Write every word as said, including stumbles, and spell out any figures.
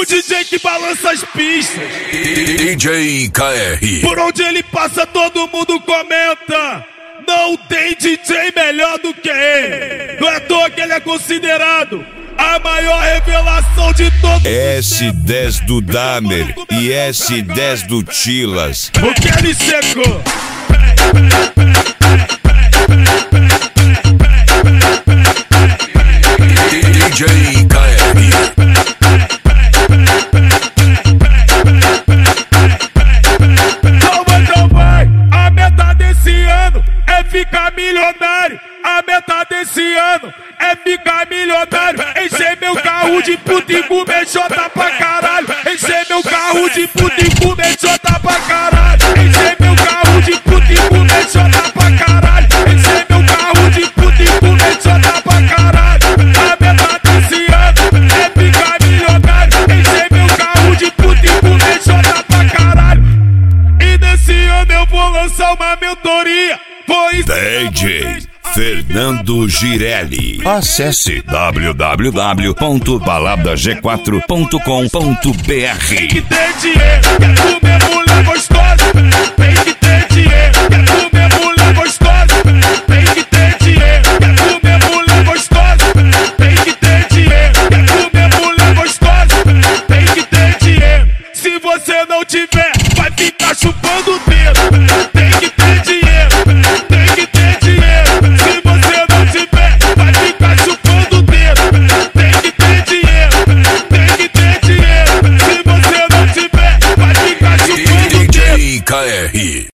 D J que balança as pistas. D J K R. Por onde ele passa todo mundo comenta. Não tem D J melhor do que ele. Não é à toa que ele é considerado a maior revelação de todos. S dez do Damer e S dez do Tilas. O que ele secou? D J K R. Então vai, então vai. A meta desse ano é ficar milionário. A meta desse ano é ficar milionário. Encher meu carro de puta e comer jota pra caralho. Encher meu carro de puta e comer jota pra caralho. Encher meu carro de puta e comer jota pra caralho. Encher meu carro de puta e comer jota pra caralho. A meta desse ano é ficar milionário. Encher meu carro de puta e comer jota pra caralho. E nesse ano eu vou lançar uma mentoria. Pois D J Fernando Girelli. Acesse w w w ponto balada g quatro ponto com ponto b r. que tem dinheiro, quer comer mulher gostosa.